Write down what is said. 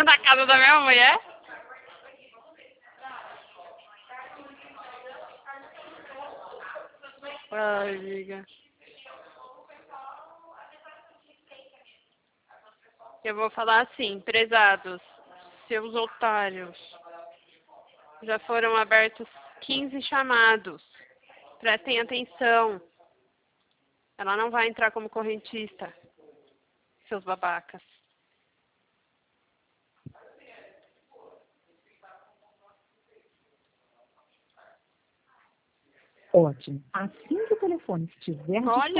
Na casa da minha mulher? Ai, amiga. Eu vou falar assim, prezados, seus otários. Já foram abertos 15 chamados. Prestem atenção. Ela não vai entrar como correntista, seus babacas. Ótimo. Assim que o telefone estiver Olha.